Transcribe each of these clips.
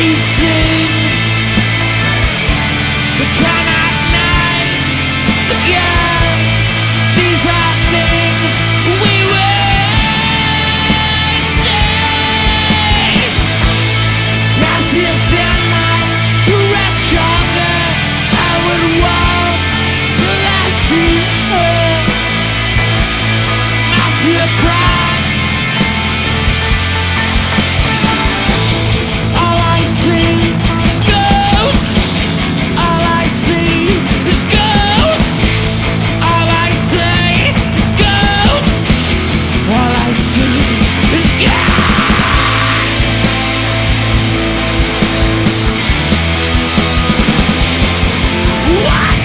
these things that come at night, but yeah, these are things we would say. As this in my direction that I would want till I see her. I see her cry. All I see is ghosts. All I see is ghosts. All I see is ghosts. All I see is ghosts. What?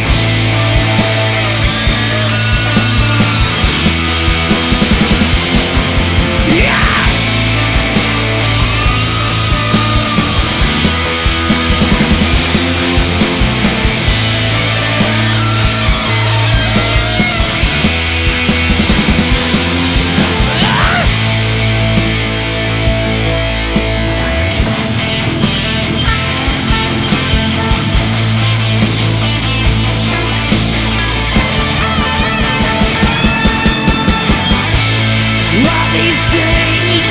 Yeah! All these things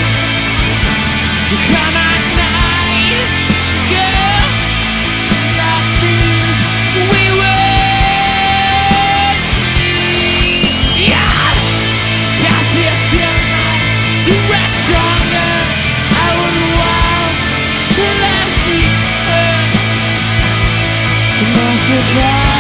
that come at night, girl, are things we would see. Yeah, 'cause it's in my direction that I would want till I see her. To my surprise.